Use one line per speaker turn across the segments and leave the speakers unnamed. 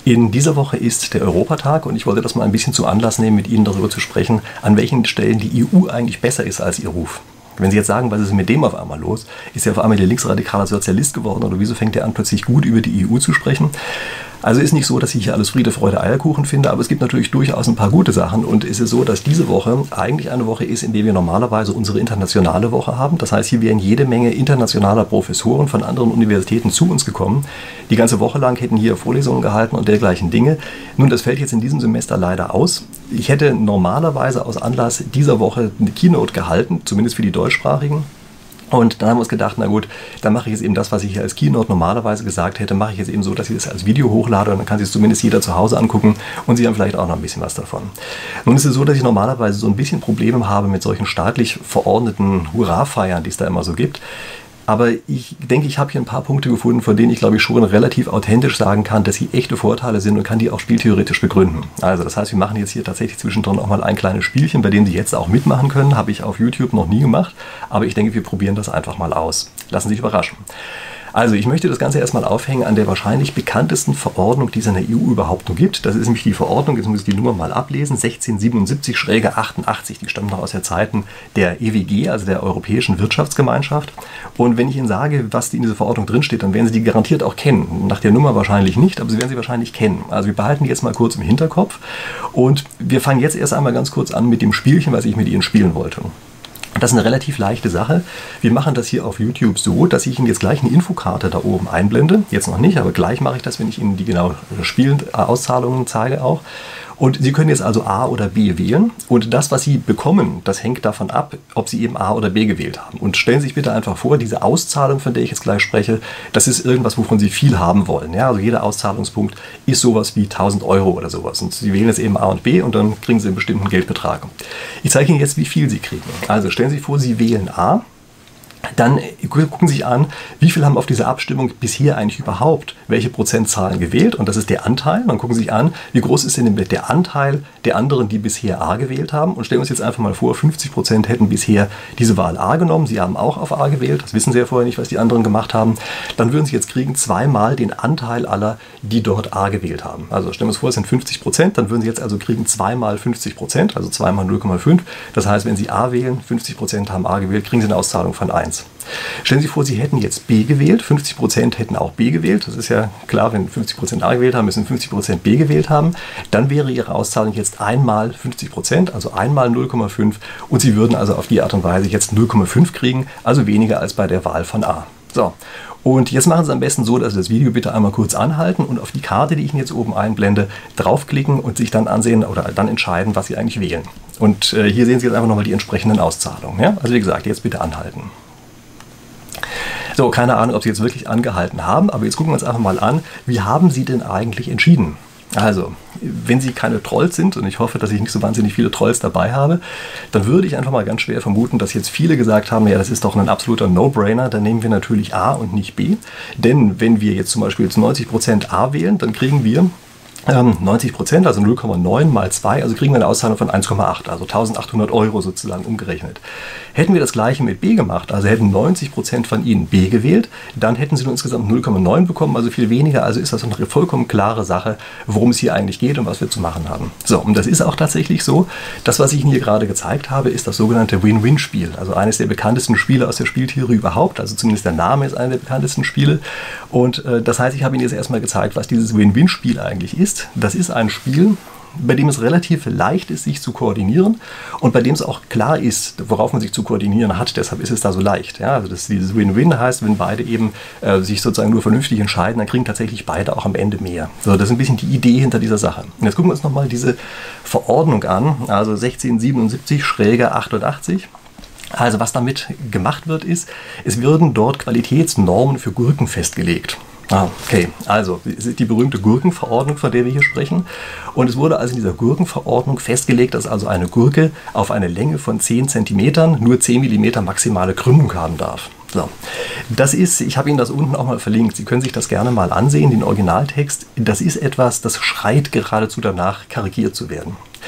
In dieser Woche ist der Europatag und ich wollte das mal ein bisschen zum Anlass nehmen, mit Ihnen darüber zu sprechen, an welchen Stellen die EU eigentlich besser ist als ihr Ruf. Wenn Sie jetzt sagen, was ist mit dem auf einmal los? Ist er auf einmal der linksradikale Sozialist geworden oder wieso fängt er an, plötzlich gut über die EU zu sprechen? Also ist nicht so, dass ich hier alles Friede, Freude, Eierkuchen finde, aber es gibt natürlich durchaus ein paar gute Sachen und es ist so, dass diese Woche eigentlich eine Woche ist, in der wir normalerweise unsere internationale Woche haben. Das heißt, hier wären jede Menge internationaler Professoren von anderen Universitäten zu uns gekommen. Die ganze Woche lang hätten hier Vorlesungen gehalten und dergleichen Dinge. Nun, das fällt jetzt in diesem Semester leider aus. Ich hätte normalerweise aus Anlass dieser Woche eine Keynote gehalten, zumindest für die Deutschsprachigen. Und dann haben wir uns gedacht, na gut, dann mache ich jetzt eben das, was ich hier als Keynote normalerweise gesagt hätte, mache ich jetzt eben so, dass ich das als Video hochlade und dann kann sich zumindest jeder zu Hause angucken und Sie haben vielleicht auch noch ein bisschen was davon. Nun ist es so, dass ich normalerweise so ein bisschen Probleme habe mit solchen staatlich verordneten Hurrafeiern, die es da immer so gibt. Aber ich denke, ich habe hier ein paar Punkte gefunden, von denen ich, glaube ich, schon relativ authentisch sagen kann, dass sie echte Vorteile sind und kann die auch spieltheoretisch begründen. Also das heißt, wir machen jetzt hier tatsächlich zwischendrin auch mal ein kleines Spielchen, bei dem Sie jetzt auch mitmachen können. Habe ich auf YouTube noch nie gemacht, aber ich denke, wir probieren das einfach mal aus. Lassen Sie sich überraschen. Also ich möchte das Ganze erstmal aufhängen an der wahrscheinlich bekanntesten Verordnung, die es in der EU überhaupt noch gibt. Das ist nämlich die Verordnung, jetzt muss ich die Nummer mal ablesen, 1677-88, die stammt noch aus der Zeiten der EWG, also der Europäischen Wirtschaftsgemeinschaft. Und wenn ich Ihnen sage, was in dieser Verordnung drinsteht, dann werden Sie die garantiert auch kennen. Nach der Nummer wahrscheinlich nicht, aber Sie werden sie wahrscheinlich kennen. Also wir behalten die jetzt mal kurz im Hinterkopf und wir fangen jetzt erst einmal ganz kurz an mit dem Spielchen, was ich mit Ihnen spielen wollte. Das ist eine relativ leichte Sache. Wir machen das hier auf YouTube so, dass ich Ihnen jetzt gleich eine Infokarte da oben einblende. Jetzt noch nicht, aber gleich mache ich das, wenn ich Ihnen die genau Auszahlungen zeige auch. Und Sie können jetzt also A oder B wählen und das, was Sie bekommen, das hängt davon ab, ob Sie eben A oder B gewählt haben. Und stellen Sie sich bitte einfach vor, diese Auszahlung, von der ich jetzt gleich spreche, das ist irgendwas, wovon Sie viel haben wollen. Ja, also jeder Auszahlungspunkt ist sowas wie 1.000 Euro oder sowas. Und Sie wählen jetzt eben A und B und dann kriegen Sie einen bestimmten Geldbetrag. Ich zeige Ihnen jetzt, wie viel Sie kriegen. Also stellen Sie sich vor, Sie wählen A. Dann gucken Sie sich an, wie viel haben auf dieser Abstimmung bisher eigentlich überhaupt welche Prozentzahlen gewählt und das ist der Anteil. Dann gucken Sie sich an, wie groß ist denn der Anteil der anderen, die bisher A gewählt haben und stellen wir uns jetzt einfach mal vor, 50% hätten bisher diese Wahl A genommen. Sie haben auch auf A gewählt, das wissen Sie ja vorher nicht, was die anderen gemacht haben. Dann würden Sie jetzt kriegen zweimal den Anteil aller, die dort A gewählt haben. Also stellen wir uns vor, es sind 50%, dann würden Sie jetzt also kriegen zweimal 50%, also zweimal 0,5. Das heißt, wenn Sie A wählen, 50% haben A gewählt, kriegen Sie eine Auszahlung von 1. Stellen Sie sich vor, Sie hätten jetzt B gewählt, 50% hätten auch B gewählt. Das ist ja klar, wenn 50% A gewählt haben, müssen 50% B gewählt haben. Dann wäre Ihre Auszahlung jetzt einmal 50%, also einmal 0,5 und Sie würden also auf die Art und Weise jetzt 0,5 kriegen, also weniger als bei der Wahl von A. So. Und jetzt machen Sie es am besten so, dass Sie das Video bitte einmal kurz anhalten und auf die Karte, die ich Ihnen jetzt oben einblende, draufklicken und sich dann ansehen oder dann entscheiden, was Sie eigentlich wählen. Und hier sehen Sie jetzt einfach nochmal die entsprechenden Auszahlungen. Ja? Also wie gesagt, jetzt bitte anhalten. So, keine Ahnung, ob Sie jetzt wirklich angehalten haben, aber jetzt gucken wir uns einfach mal an, wie haben Sie denn eigentlich entschieden? Also, wenn Sie keine Trolls sind, und ich hoffe, dass ich nicht so wahnsinnig viele Trolls dabei habe, dann würde ich einfach mal ganz schwer vermuten, dass jetzt viele gesagt haben, ja, das ist doch ein absoluter No-Brainer, dann nehmen wir natürlich A und nicht B. Denn wenn wir jetzt zum Beispiel zu 90% A wählen, dann kriegen wir 90%, also 0,9 mal 2, also kriegen wir eine Auszahlung von 1,8, also 1.800 Euro sozusagen umgerechnet. Hätten wir das gleiche mit B gemacht, also hätten 90% von Ihnen B gewählt, dann hätten Sie nur insgesamt 0,9 bekommen, also viel weniger, also ist das eine vollkommen klare Sache, worum es hier eigentlich geht und was wir zu machen haben. So, und das ist auch tatsächlich so, das, was ich Ihnen hier gerade gezeigt habe, ist das sogenannte Win-Win-Spiel, also eines der bekanntesten Spiele aus der Spieltheorie überhaupt, also zumindest der Name ist einer der bekanntesten Spiele und das heißt, ich habe Ihnen jetzt erstmal gezeigt, was dieses Win-Win-Spiel eigentlich ist. Das ist ein Spiel, bei dem es relativ leicht ist, sich zu koordinieren und bei dem es auch klar ist, worauf man sich zu koordinieren hat. Deshalb ist es da so leicht. Ja, also dieses Win-Win heißt, wenn beide eben sich sozusagen nur vernünftig entscheiden, dann kriegen tatsächlich beide auch am Ende mehr. So, das ist ein bisschen die Idee hinter dieser Sache. Und jetzt gucken wir uns nochmal diese Verordnung an, also 1677-88. Also was damit gemacht wird, ist, es werden dort Qualitätsnormen für Gurken festgelegt. Okay, also die berühmte Gurkenverordnung, von der wir hier sprechen. Und es wurde also in dieser Gurkenverordnung festgelegt, dass also eine Gurke auf eine Länge von 10 cm nur 10 mm maximale Krümmung haben darf. So. Das ist, ich habe Ihnen das unten auch mal verlinkt, Sie können sich das gerne mal ansehen, den Originaltext. Das ist etwas, das schreit geradezu danach, karikiert zu werden.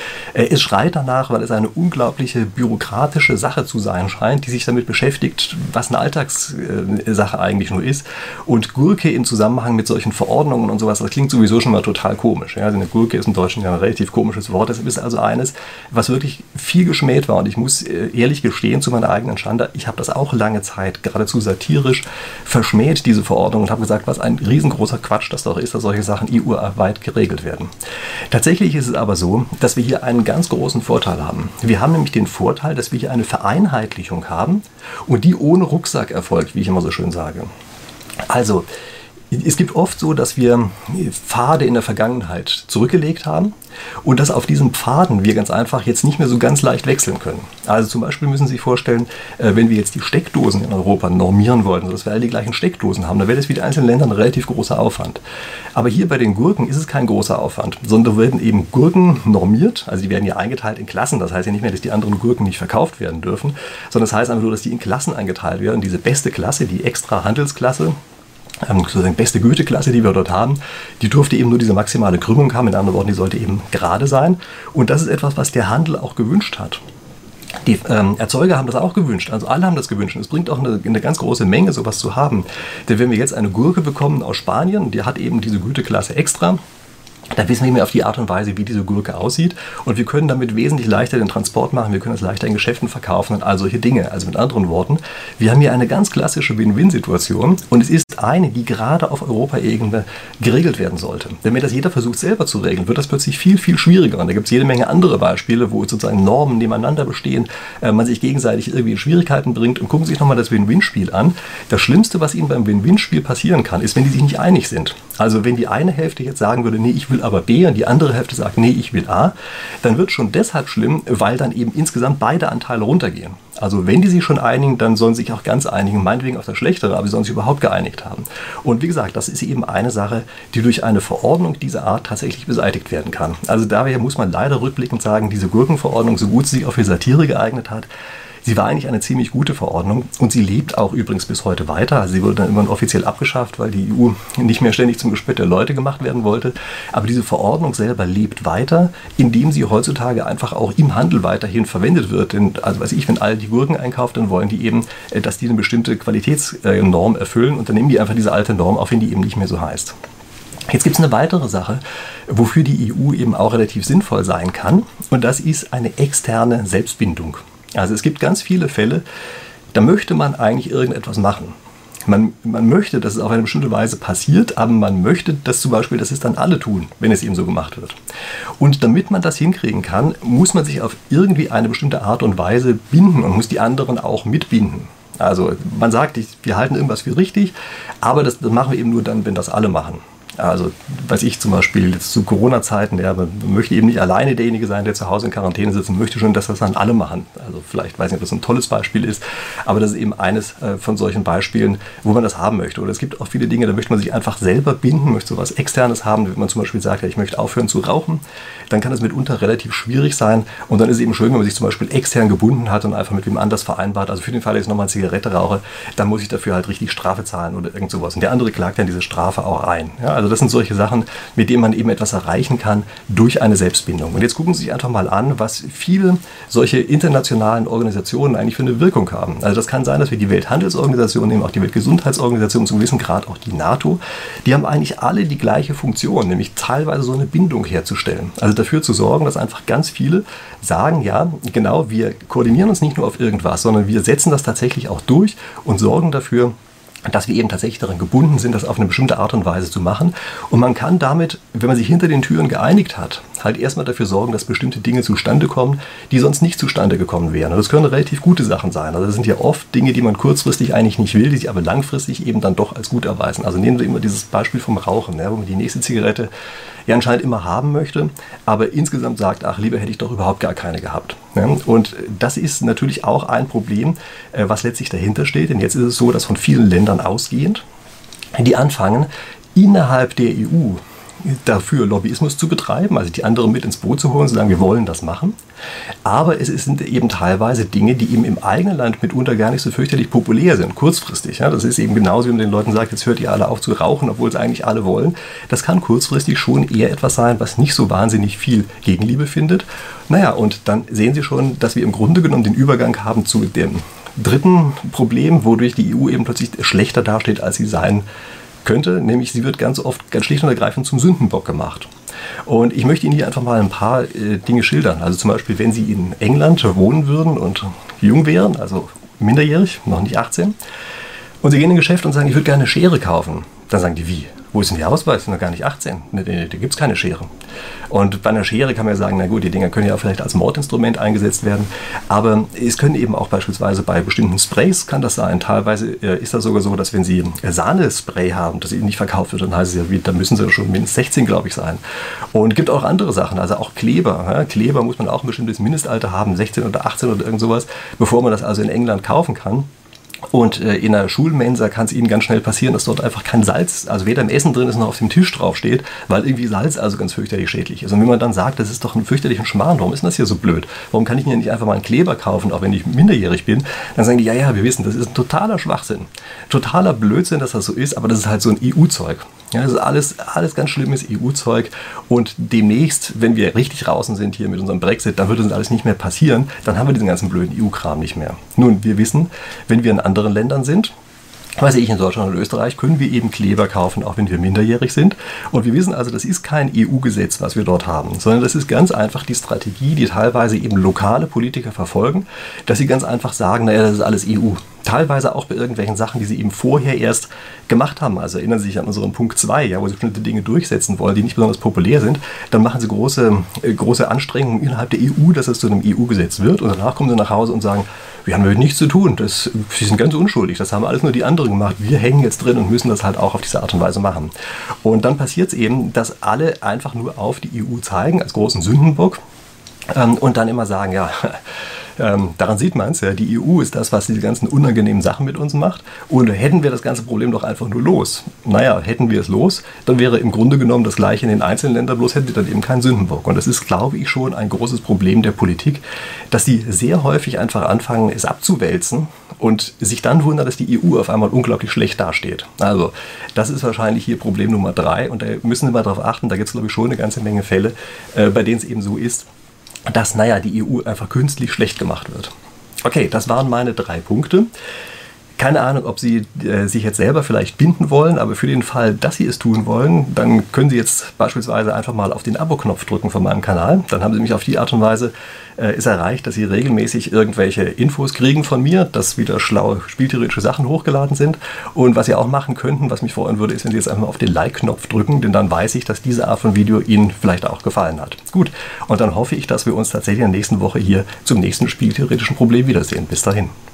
Es schreit danach, weil es eine unglaubliche bürokratische Sache zu sein scheint, die sich damit beschäftigt, was eine Alltagssache eigentlich nur ist. Und Gurke im Zusammenhang mit solchen Verordnungen und sowas, das klingt sowieso schon mal total komisch. Ja? Also eine Gurke ist im Deutschen ja ein relativ komisches Wort. Das ist also eines, was wirklich viel geschmäht war. Und ich muss ehrlich gestehen, zu meiner eigenen Schande, ich habe das auch lange Zeit geradezu satirisch verschmäht, diese Verordnung, und habe gesagt, was ein riesengroßer Quatsch das doch ist, dass solche Sachen EU-weit geregelt werden. Tatsächlich ist es aber so, dass wir hier einen ganz großen Vorteil haben. Wir haben nämlich den Vorteil, dass wir hier eine Vereinheitlichung haben und die ohne Rucksack erfolgt, wie ich immer so schön sage. Also, es gibt oft so, dass wir Pfade in der Vergangenheit zurückgelegt haben und dass auf diesen Pfaden wir ganz einfach jetzt nicht mehr so ganz leicht wechseln können. Also zum Beispiel müssen Sie sich vorstellen, wenn wir jetzt die Steckdosen in Europa normieren wollten, sodass wir alle die gleichen Steckdosen haben, dann wäre das für die einzelnen Länder ein relativ großer Aufwand. Aber hier bei den Gurken ist es kein großer Aufwand, sondern werden eben Gurken normiert, also die werden ja eingeteilt in Klassen, das heißt ja nicht mehr, dass die anderen Gurken nicht verkauft werden dürfen, sondern das heißt einfach nur, dass die in Klassen eingeteilt werden. Diese beste Klasse, die extra Handelsklasse, sozusagen beste Goethe-Klasse, die wir dort haben, die durfte eben nur diese maximale Krümmung haben. In anderen Worten, die sollte eben gerade sein. Und das ist etwas, was der Handel auch gewünscht hat. Die Erzeuger haben das auch gewünscht, also alle haben das gewünscht. Es bringt auch eine ganz große Menge, sowas zu haben. Denn wenn wir jetzt eine Gurke bekommen aus Spanien, die hat eben diese Goethe-Klasse extra, dann wissen wir nicht mehr auf die Art und Weise, wie diese Gurke aussieht. Und wir können damit wesentlich leichter den Transport machen. Wir können es leichter in Geschäften verkaufen und all solche Dinge. Also mit anderen Worten, wir haben hier eine ganz klassische Win-Win-Situation. Und es ist eine, die gerade auf Europaebene geregelt werden sollte. Denn wenn das jeder versucht selber zu regeln, wird das plötzlich viel, viel schwieriger. Und da gibt es jede Menge andere Beispiele, wo sozusagen Normen nebeneinander bestehen, man sich gegenseitig irgendwie in Schwierigkeiten bringt. Und gucken Sie sich nochmal das Win-Win-Spiel an. Das Schlimmste, was Ihnen beim Win-Win-Spiel passieren kann, ist, wenn die sich nicht einig sind. Also wenn die eine Hälfte jetzt sagen würde, nee, ich will aber B, und die andere Hälfte sagt, nee, ich will A, dann wird es schon deshalb schlimm, weil dann eben insgesamt beide Anteile runtergehen. Also wenn die sich schon einigen, dann sollen sie sich auch ganz einigen, meinetwegen auf das Schlechtere, aber sie sollen sich überhaupt geeinigt haben. Und wie gesagt, das ist eben eine Sache, die durch eine Verordnung dieser Art tatsächlich beseitigt werden kann. Also daher muss man leider rückblickend sagen, diese Gurkenverordnung, so gut sie sich auch für Satire geeignet hat, sie war eigentlich eine ziemlich gute Verordnung und sie lebt auch übrigens bis heute weiter. Also sie wurde dann irgendwann offiziell abgeschafft, weil die EU nicht mehr ständig zum Gespött der Leute gemacht werden wollte. Aber diese Verordnung selber lebt weiter, indem sie heutzutage einfach auch im Handel weiterhin verwendet wird. Denn, also weiß ich, wenn alle die Gurken einkauft, dann wollen die eben, dass die eine bestimmte Qualitätsnorm erfüllen und dann nehmen die einfach diese alte Norm, auch wenn die eben nicht mehr so heißt. Jetzt gibt es eine weitere Sache, wofür die EU eben auch relativ sinnvoll sein kann, und das ist eine externe Selbstbindung. Also es gibt ganz viele Fälle, da möchte man eigentlich irgendetwas machen. Man möchte, dass es auf eine bestimmte Weise passiert, aber man möchte, dass zum Beispiel, dass es dann alle tun, wenn es eben so gemacht wird. Und damit man das hinkriegen kann, muss man sich auf irgendwie eine bestimmte Art und Weise binden und muss die anderen auch mitbinden. Also man sagt, wir halten irgendwas für richtig, aber das machen wir eben nur dann, wenn das alle machen. Also, weiß ich zum Beispiel jetzt zu Corona-Zeiten, ja, man möchte eben nicht alleine derjenige sein, der zu Hause in Quarantäne sitzt, und möchte schon, dass das dann alle machen. Also vielleicht, weiß nicht, ob das ein tolles Beispiel ist, aber das ist eben eines von solchen Beispielen, wo man das haben möchte. Oder es gibt auch viele Dinge, da möchte man sich einfach selber binden, möchte sowas Externes haben. Wenn man zum Beispiel sagt, ja, ich möchte aufhören zu rauchen, dann kann das mitunter relativ schwierig sein. Und dann ist es eben schön, wenn man sich zum Beispiel extern gebunden hat und einfach mit wem anders vereinbart. Also für den Fall, dass ich nochmal eine Zigarette rauche, dann muss ich dafür halt richtig Strafe zahlen oder irgend sowas. Und der andere klagt dann diese Strafe auch ein. Ja, also das sind solche Sachen, mit denen man eben etwas erreichen kann durch eine Selbstbindung. Und jetzt gucken Sie sich einfach mal an, was viele solche internationalen Organisationen eigentlich für eine Wirkung haben. Also das kann sein, dass wir die Welthandelsorganisation nehmen, auch die Weltgesundheitsorganisation, zum gewissen Grad auch die NATO. Die haben eigentlich alle die gleiche Funktion, nämlich teilweise so eine Bindung herzustellen. Also dafür zu sorgen, dass einfach ganz viele sagen, ja, genau, wir koordinieren uns nicht nur auf irgendwas, sondern wir setzen das tatsächlich auch durch und sorgen dafür, dass wir eben tatsächlich daran gebunden sind, das auf eine bestimmte Art und Weise zu machen. Und man kann damit, wenn man sich hinter den Türen geeinigt hat, halt erstmal dafür sorgen, dass bestimmte Dinge zustande kommen, die sonst nicht zustande gekommen wären. Und das können relativ gute Sachen sein. Also das sind ja oft Dinge, die man kurzfristig eigentlich nicht will, die sich aber langfristig eben dann doch als gut erweisen. Also nehmen wir immer dieses Beispiel vom Rauchen, ja, wo man die nächste Zigarette ja anscheinend immer haben möchte, aber insgesamt sagt, ach, lieber hätte ich doch überhaupt gar keine gehabt. Ja, und das ist natürlich auch ein Problem, was letztlich dahinter steht. Denn jetzt ist es so, dass von vielen Ländern ausgehend, die anfangen, innerhalb der EU dafür, Lobbyismus zu betreiben, also die anderen mit ins Boot zu holen und zu sagen, wir wollen das machen. Aber es sind eben teilweise Dinge, die eben im eigenen Land mitunter gar nicht so fürchterlich populär sind, kurzfristig. Ja, das ist eben genauso, wie man den Leuten sagt, jetzt hört ihr alle auf zu rauchen, obwohl es eigentlich alle wollen. Das kann kurzfristig schon eher etwas sein, was nicht so wahnsinnig viel Gegenliebe findet. Naja, und dann sehen Sie schon, dass wir im Grunde genommen den Übergang haben zu dem dritten Problem, wodurch die EU eben plötzlich schlechter dasteht, als sie sein könnte, nämlich sie wird ganz oft ganz schlicht und ergreifend zum Sündenbock gemacht. Und ich möchte Ihnen hier einfach mal ein paar Dinge schildern. Also zum Beispiel, wenn Sie in England wohnen würden und jung wären, also minderjährig, noch nicht 18, und Sie gehen in ein Geschäft und sagen, ich würde gerne eine Schere kaufen, dann sagen die, wie? Wo ist denn der Ausweis? Ich bin noch gar nicht 18. Da gibt es keine Schere. Und bei einer Schere kann man ja sagen, na gut, die Dinger können ja vielleicht als Mordinstrument eingesetzt werden. Aber es können eben auch beispielsweise bei bestimmten Sprays kann das sein. Teilweise ist das sogar so, dass wenn Sie Sahnespray haben, das Ihnen nicht verkauft wird, dann heißt es ja, da müssen Sie schon mindestens 16, glaube ich, sein. Und es gibt auch andere Sachen, also auch Kleber. Ja? Kleber muss man auch ein bestimmtes Mindestalter haben, 16 oder 18 oder irgend sowas, bevor man das also in England kaufen kann. Und in einer Schulmensa kann es Ihnen ganz schnell passieren, dass dort einfach kein Salz, also weder im Essen drin ist noch auf dem Tisch drauf steht, weil irgendwie Salz also ganz fürchterlich schädlich ist. Und wenn man dann sagt, das ist doch ein fürchterlicher Schmarrn, warum ist denn das hier so blöd? Warum kann ich mir nicht einfach mal einen Kleber kaufen, auch wenn ich minderjährig bin? Dann sagen die, ja, wir wissen, das ist ein totaler Schwachsinn. Totaler Blödsinn, dass das so ist, aber das ist halt so ein EU-Zeug. Ja, das ist alles ganz schlimmes EU-Zeug und demnächst, wenn wir richtig draußen sind hier mit unserem Brexit, dann wird das alles nicht mehr passieren, dann haben wir diesen ganzen blöden EU-Kram nicht mehr. Nun, wir wissen, wenn wir in anderen Ländern sind, weiß ich, in Deutschland und Österreich können wir eben Kleber kaufen, auch wenn wir minderjährig sind. Und wir wissen also, das ist kein EU-Gesetz, was wir dort haben, sondern das ist ganz einfach die Strategie, die teilweise eben lokale Politiker verfolgen, dass sie ganz einfach sagen, naja, das ist alles EU. Teilweise auch bei irgendwelchen Sachen, die sie eben vorher erst gemacht haben. Also erinnern Sie sich an unseren Punkt 2, ja, wo sie bestimmte Dinge durchsetzen wollen, die nicht besonders populär sind. Dann machen sie große Anstrengungen innerhalb der EU, dass es zu einem EU-Gesetz wird. Und danach kommen sie nach Hause und sagen, wir haben damit nichts zu tun. Sie sind ganz unschuldig. Das haben alles nur die anderen gemacht. Wir hängen jetzt drin und müssen das halt auch auf diese Art und Weise machen. Und dann passiert es eben, dass alle einfach nur auf die EU zeigen, als großen Sündenbock. Und dann immer sagen, ja, daran sieht man es, ja, die EU ist das, was diese ganzen unangenehmen Sachen mit uns macht. Und hätten wir das ganze Problem doch einfach nur los. Naja, hätten wir es los, dann wäre im Grunde genommen das Gleiche in den einzelnen Ländern, bloß hätten wir dann eben keinen Sündenbock. Und das ist, glaube ich, schon ein großes Problem der Politik, dass die sehr häufig einfach anfangen, es abzuwälzen und sich dann wundern, dass die EU auf einmal unglaublich schlecht dasteht. Also, das ist wahrscheinlich hier Problem Nummer 3. Und da müssen Sie mal darauf achten, da gibt es, glaube ich, schon eine ganze Menge Fälle, bei denen es eben so ist, dass, naja, die EU einfach künstlich schlecht gemacht wird. Okay, das waren meine 3 Punkte. Keine Ahnung, ob Sie sich jetzt selber vielleicht binden wollen, aber für den Fall, dass Sie es tun wollen, dann können Sie jetzt beispielsweise einfach mal auf den Abo-Knopf drücken von meinem Kanal. Dann haben Sie mich auf die Art und Weise ist erreicht, dass Sie regelmäßig irgendwelche Infos kriegen von mir, dass wieder schlaue spieltheoretische Sachen hochgeladen sind. Und was Sie auch machen könnten, was mich freuen würde, ist, wenn Sie jetzt einfach mal auf den Like-Knopf drücken, denn dann weiß ich, dass diese Art von Video Ihnen vielleicht auch gefallen hat. Gut, und dann hoffe ich, dass wir uns tatsächlich in der nächsten Woche hier zum nächsten spieltheoretischen Problem wiedersehen. Bis dahin.